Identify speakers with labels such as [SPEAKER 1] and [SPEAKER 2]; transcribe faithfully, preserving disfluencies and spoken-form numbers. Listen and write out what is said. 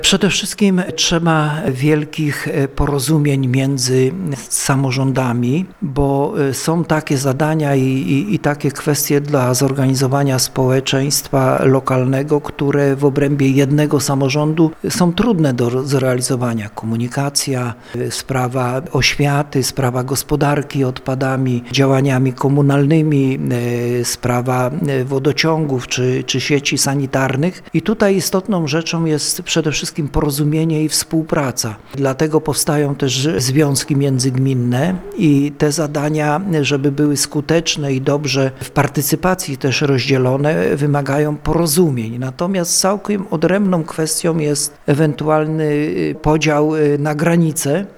[SPEAKER 1] Przede wszystkim trzeba wielkich porozumień między samorządami, bo są takie zadania i, i, i takie kwestie dla zorganizowania społeczeństwa lokalnego, które w obrębie jednego samorządu są trudne do zrealizowania. Komunikacja, sprawa oświaty, sprawa gospodarki odpadami, działaniami komunalnymi, sprawa wodociągów czy, czy sieci sanitarnych. I tutaj istotną rzeczą jest przede wszystkim porozumienie i współpraca. Dlatego powstają też związki międzygminne i te zadania, żeby były skuteczne i dobrze w partycypacji też rozdzielone, wymagają porozumień. Natomiast całkiem odrębną kwestią jest ewentualny podział na granice